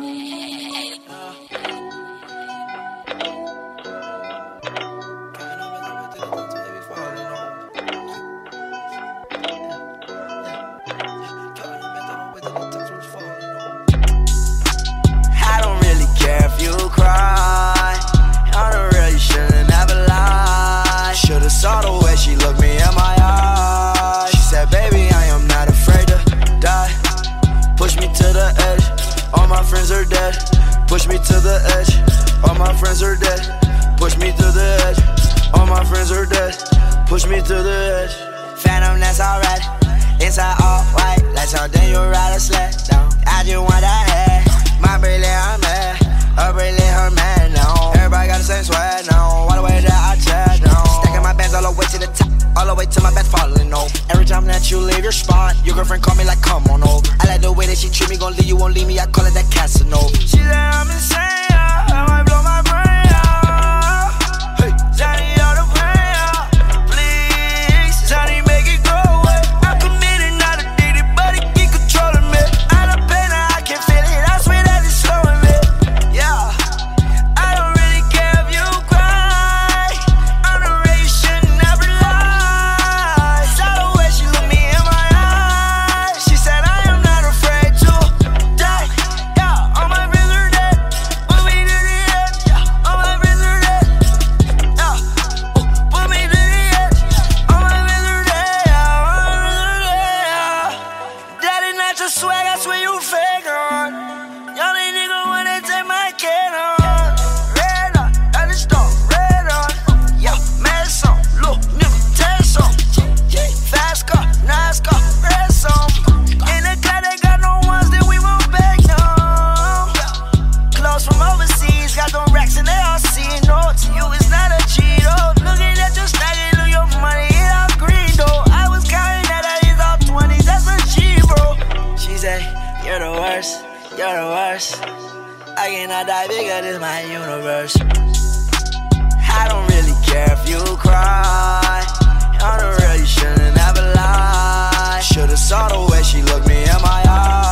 I don't really care if you cry. I don't really shouldn't ever lie. Should've saw the way she looked me in my eyes. She said, baby, I am not afraid to die. Push me to the edge, all my friends are dead. Push me to the edge, all my friends are dead. Push me to the edge, all my friends are dead. Push me to the edge. Phantom, that's alright. Inside all white, like something you ride a sled down. I just want that head. My bracelet, I'm mad. Her bracelet, her man now. Everybody got the same swag now. All the way that I chat now. Stacking my bands all the way to the top, all the way to my bed falling over. Every time that you leave your spot, your girlfriend call me like, come on over. I like the way that she treat me, gon' leave you, won't leave me. I call it that Casanova. She said I'm insane, yeah. I might blow my brain out. Hey, Johnny, all the pain out. Please, Johnny, make it go away. I'm committed, not addicted, but it keep controlling me. I done pain, I can feel it. I swear that it's slowing me. Yeah, I don't really care if you cry. I'm the way you should never lie. Saw the way she looked me in my eyes. She said I am not afraid to die. Yeah, all my friends are dead. Put me to the edge. Yeah, all my friends are dead. Yeah, put me to the edge. All my friends are dead. Yeah, all my friends are dead. Yeah. That is not your swag, I swear you fake on. Y'all ain't nigga wanna take my kid on. Red on, that is stone, red on. Yeah, mad song, look, nigga, test on. Fast car, nice car, red song. In the car, they got no ones that we won't back down. Clothes from overseas, got them racks and they all see. No, to you it's not a cheat, oh. Looking at your stacking, look your money, it all green, though. I was counting that it's all 20s, that's a G, bro. She say, you're the worst, you're the worst. I cannot die bigger, this my universe. I don't really care if you cry. I don't really shouldn't ever lie. Should've saw the way she looked me in my eyes.